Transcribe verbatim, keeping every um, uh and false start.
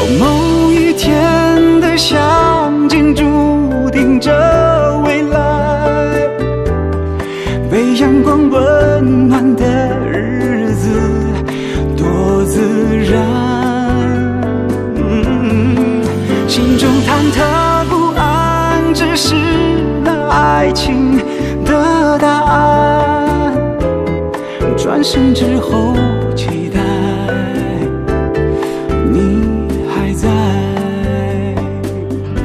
某一天的相见，注定这未来。被阳光温暖的日子，多自然。嗯、心中忐忑不安，只是那爱情的答案。转身之后，期待